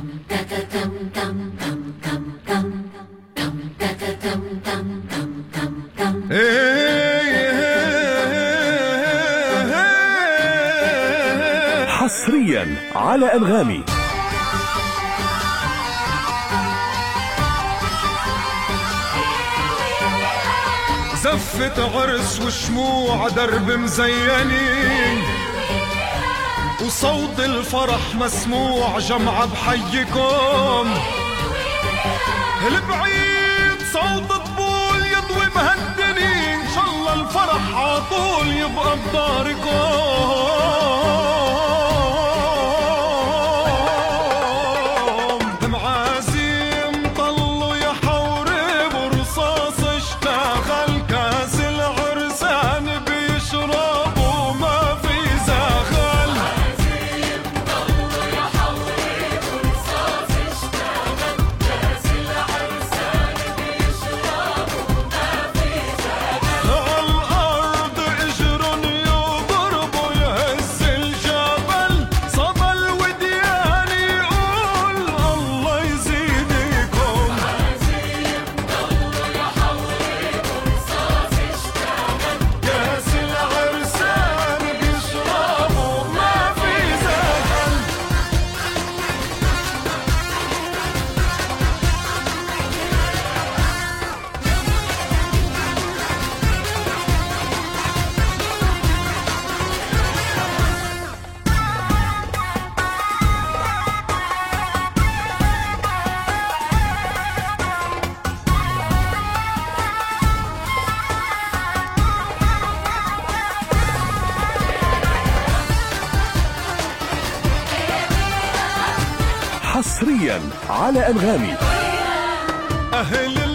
حصريا على أنغامي. زفة عرس وشموع درب مزينين، وصوت الفرح مسموع جمعة بحيكم. البعيد صوت طبول يضوي مهدنين، إن شاء الله الفرح عطول يبقى بداركم. معازيم طلوا يحورب ورصاص اشتغل، كاس العرسان بيشربوا ما في زغل. معازيم طلوا يحورب ورصاص اشتغل، كاس العرسان بيشربوا ما في زغل. عالأرض اجرن يضربوا يهز الجبل، صدى الوديان يقول الله يزيدكم. معازيم طلوا يحورب ورصاص اشتغل، كاس العرسان بيشربوا ما في زغل. حصريا على أنغامي. أهل